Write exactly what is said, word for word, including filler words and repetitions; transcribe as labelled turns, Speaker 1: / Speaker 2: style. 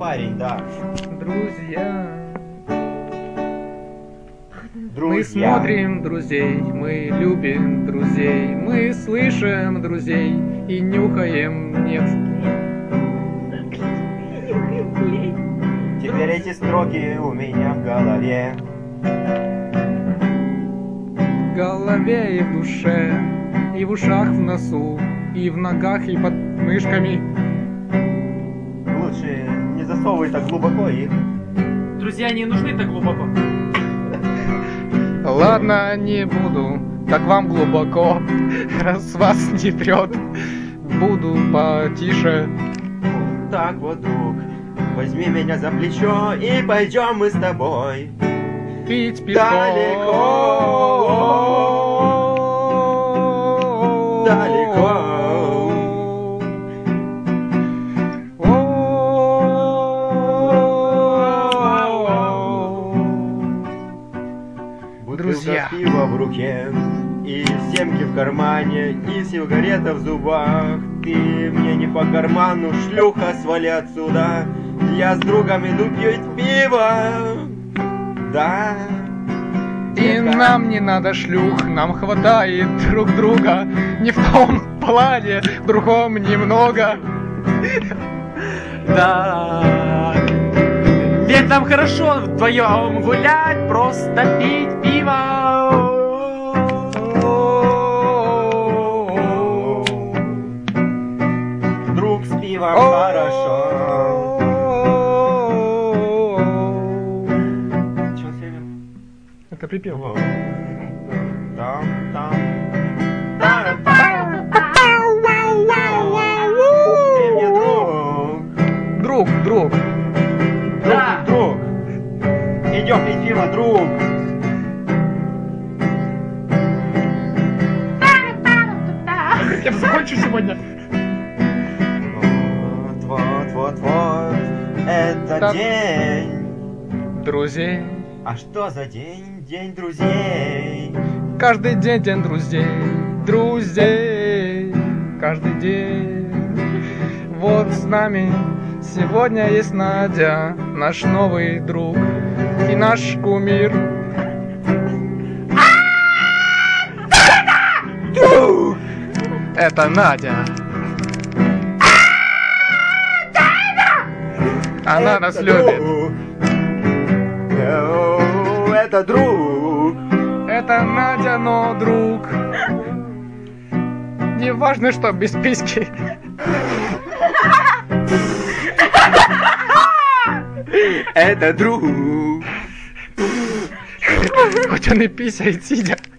Speaker 1: парень, да.
Speaker 2: Друзья.
Speaker 1: Друзья.
Speaker 2: Мы смотрим друзей, мы любим друзей, мы слышим друзей и нюхаем нет.
Speaker 1: Теперь эти строки у меня в голове.
Speaker 2: В голове и в душе, и в ушах, в носу, и в ногах, и под мышками.
Speaker 1: Лучше не засовывай так глубоко их.
Speaker 3: Друзья не нужны так глубоко.
Speaker 2: Ладно, не буду, так вам глубоко, раз вас не прет, буду потише.
Speaker 1: Так вот, друг, возьми меня за плечо и пойдем мы с тобой
Speaker 2: Пить пивко.
Speaker 1: Далеко, далеко.
Speaker 2: Друзья.
Speaker 1: Бутылка пива в руке, и семки в кармане, и сигарета в зубах. Ты мне не по карману, шлюха, свали отсюда. Я с другом иду пить пиво. Да.
Speaker 2: И
Speaker 1: Детка.
Speaker 2: нам не надо шлюх, нам хватает друг друга. Не в том плане, в другом немного.
Speaker 3: Да. Ведь нам хорошо вдвоем гулять, просто пить пиво.
Speaker 1: Друг с пивом хорошо. Чё, Север?
Speaker 2: Это припев.
Speaker 1: Там, там. Ты мне друг.
Speaker 2: Друг, друг.
Speaker 3: Да.
Speaker 1: Друг, друг. Идем пить пиво, друг.
Speaker 2: Я закончу сегодня.
Speaker 1: Вот, вот, вот, вот. Это
Speaker 2: Так.
Speaker 1: день.
Speaker 2: Друзей.
Speaker 1: А что за день? День друзей.
Speaker 2: Каждый день день друзей. Друзей. Каждый день. Вот с нами сегодня есть Надя, наш новый друг и наш кумир.
Speaker 1: Друг!
Speaker 2: Это Надя. Она нас любит.
Speaker 1: Друг. О, это друг.
Speaker 2: Это Надя, но друг. Не важно, что без письки.
Speaker 1: Это друг.
Speaker 2: Хоть он и писает, сидя.